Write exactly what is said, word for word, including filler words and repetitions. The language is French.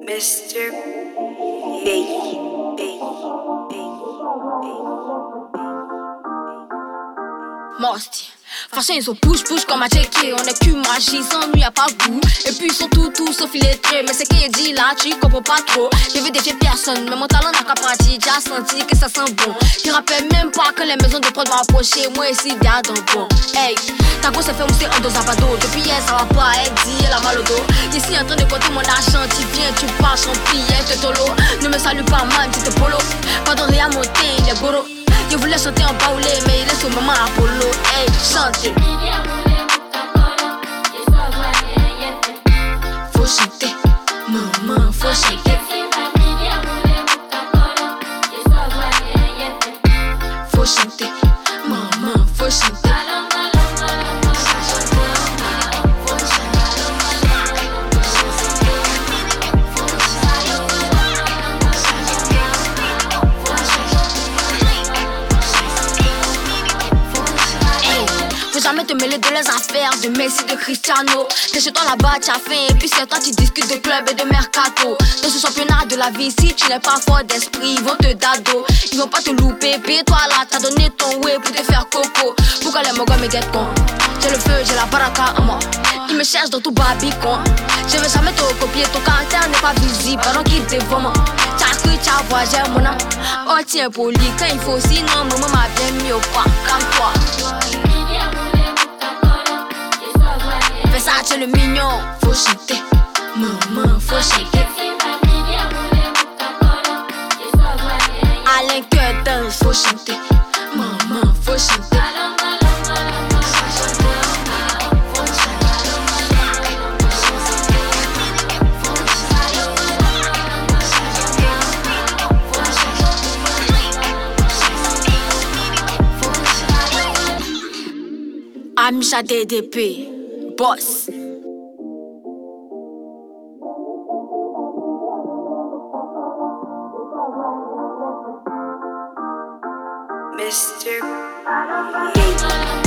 mister Big, big, big, Mosty. Façon ils sont push-push comme à checker. On est cul magie, sans nuit, y'a pas goût. Et puis ils sont tout tout sauf illettrés. Mais c'est qui est dit là, tu comprends pas trop. Je veux défier personne, mais mon talent n'a qu'à partir. J'ai senti que ça sent bon. Tu rappelles même pas que les maisons de prod vont approcher. Moi ici, y'a dans bon. Hey, ta go s'est fait mousser en dos à bado. Depuis hier, ça va pas, elle dit, elle a mal au dos. Ici en train de compter mon argent, tu viens, tu pars, sans billet, te tolo. Ne me salue pas, man, tu te polo. Pas de rien monter, il est goro. Je voulais chanter en baoulé, mais il est au moment Apollo. Hey, chantez. Faut chanter, maman, faut chanter. Faut chanter, maman, faut chanter. Jamais te mêler de les affaires de Messi, de Cristiano. T'es chez toi là-bas, t'as faim. Et puis c'est toi qui discutes de club et de mercato. Dans ce championnat de la vie, si tu n'es pas fort d'esprit, ils vont te dado. Ils vont pas te louper. Puis toi là, t'as donné ton way pour te faire coco. Pourquoi les mogas me guettent con? J'ai le feu, j'ai la baraka en moi. Ils me cherchent dans tout babicon. Je veux jamais te recopier, ton caractère n'est pas visible. Pendant qu'ils te dévorent, t'as cru, t'as voyagé mon âme. Oh tiens poli, quand il faut, sinon maman m'a bien mis au point. Calme-toi. Fais ça, tu es le mignon. Faut chanter, maman, faut chanter. Alain Cœur d'Ange, faut chanter, maman, faut chanter. Amisha D D P, boss. mister Big.